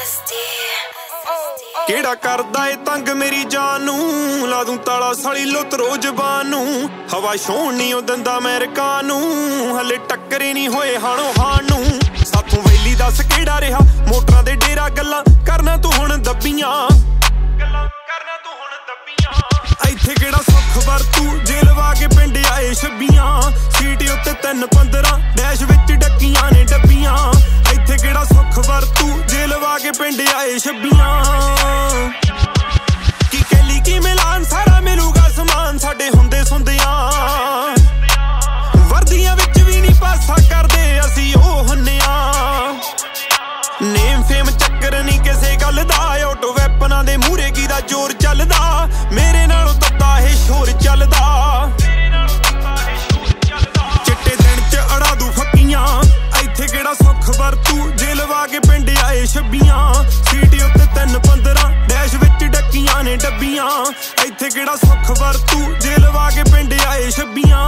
ਕਿਹੜਾ ਕਰਦਾ ਏ ਤੰਗ ਮੇਰੀ ਜਾਨ ਨੂੰ, ਲਾ ਦੂੰ ਤਾਲਾ ਸਾਲੀ ਲੁੱਤ ਰੋਜ਼ ਜ਼ਬਾਨ ਨੂੰ। ਹਵਾ ਛੋਣ ਨੀ ਉਹ ਦਿੰਦਾ ਅਮਰੀਕਾ ਨੂੰ, ਹਲੇ ਟੱਕਰੇ ਨੀ ਹੋਏ ਹਾਣੋ ਹਾਣ ਨੂੰ। ਸਾਥੋਂ ਵੈਲੀ ਦੱਸ ਕਿਹੜਾ ਰਿਹਾ ਮੋਟਰਾਂ ਦੇ ਡੇਰਾ, ਗੱਲਾਂ ਕਰਨਾ ਤੂੰ ਹੁਣ ਦੱਬੀਆਂ, ਇੱਥੇ ਕਿਹੜਾ ਸੁੱਖ ਵਰਤੂ ਜੇ ਲਵਾ ਕੇ ਪਿੰਡ ਆਏ ਛੱਬੀਆਂ। ਸੀਟ ਉੱਤੇ 3-15 ਡੈਸ਼ ਵਿੱਚ ਡੱਕੀਆਂ ਨੇ ਡੱਬੀਆਂ, ਇੱਥੇ ਕਿਹੜਾ ਸੁੱਖ ਵਰਤੂ ਜੇ ਲਵਾ ਕੇ ਪਿੰਡ ਆਏ ਛੱਬੀਆਂ। ਕੀ ਕਹਿਲੀ ਕੀ ਮਿਲਾਨ ਸਾਰਾ ਮਿਲੂਗਾ ਸਮਾਨ ਸਾਡੇ ਹੁੰਦੇ ਸੁਣਦਿਆਂ, ਵਰਦੀਆਂ ਵਿੱਚ ਵੀ ਨਹੀਂ ਪਾਸਾ ਕਰਦੇ ਅਸੀਂ ਉਹ ਹੁੰਨਿਆਂ। ਨੇਮ ਫੇਮ ਚੱਕਰ ਨਹੀਂ ਕਿਸੇ ਗੱਲ ਦਾ, ਆਟੋ ਵੈਪਨਾਂ ਦੇ ਮੂਹਰੇ ਕੀ ਦਾ ਜ਼ੋਰ ਚੱਲਦਾ, ਮੇਰੇ ਨਾਲੋਂ ਤੱਤਾ ਇਹ ਸ਼ੋਰ ਚੱਲਦਾ। ਚਿੱਟੇ ਦਿਨ ਚ ਅੜਾ ਦੂ ਫੱਕੀਆਂ, ਇੱਥੇ ਕਿਹੜਾ ਸੁੱਖ ਵਰਤੂ ਜੇ ਲਵਾ ਕੇ ਪਿੰਡ ਆਏ ਛੱਬੀਆਂ। ਸੀਟ ਉੱਤੇ 3-15 ਡੈਸ਼ ਵਿੱਚ ਡੱਕੀਆਂ ਨੇ ਡੱਬੀਆਂ, ਇੱਥੇ ਕਿਹੜਾ ਸੁੱਖ ਵਰਤੂ ਜੇ ਲਵਾ ਕੇ ਪਿੰਡ ਆਏ ਛੱਬੀਆਂ।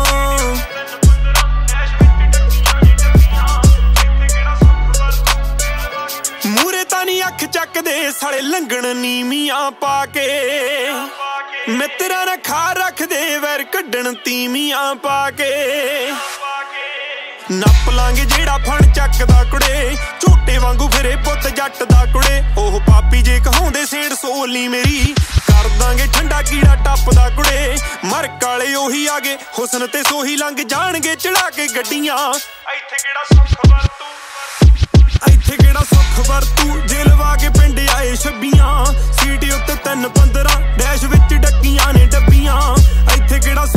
ਮੂਰੇ ਤਾਂ ਨੀ ਅੱਖ ਚੱਕਦੇ ਸਾਲੇ ਲੰਘਣ ਨੀਵੀਆਂ ਪਾ ਕੇ, ਮਿੱਤਰਾਂ ਨਾਲ ਖਾ ਰੱਖਦੇ ਵੈਰ ਕੱਢਣ ਤੀਵੀਆਂ ਪਾ ਕੇ। ਨੱਪ ਲਾਂਗੇ ਜਿਹੜਾ ਫਣ ਚੱਕਦਾ ਕੁੜੇ, ਝੋਟੇ ਵਾਂਗੂ ਫਿਰੇ ਪੁੱਤ ਜੱਟ ਦਾ ਕੁੜੇ। ਉਹ ਪਾਪੀ ਜੇ ਕਹਾਉਂਦੇ ਸੇੜ ਸੋਲੀ ਮੇਰੀ, ਕਰ ਦਾਂਗੇ ਠੰਡਾ ਕੀੜਾ ਟੱਪਦਾ ਕੁੜੇ। ਮਰਕ ਵਾਲੇ ਉਹੀ ਆਗੇ ਹੁਸਨ ਤੇ ਸੋਹੀ ਲੰਘ ਜਾਣਗੇ ਚੜਾ ਕੇ ਗੱਡੀਆਂ, ਇੱਥੇ ਕਿਹੜਾ ਸੁੱਖ ਵਰਤੂ, ਇੱਥੇ ਕਿਹੜਾ ਸੁੱਖ ਵਰਤੂ ਜੇ ਲਵਾ ਕੇ ਪਿੰਡ ਆਏ ਛੱਬੀਆਂ। ਸੀਟ ਉੱਤੇ 3-15 ਡੈਸ਼ ਵਿੱਚ ਡੱਕੀਆਂ ਨੇ ਡੱਬੀਆਂ, ਇੱਥੇ ਕਿਹੜਾ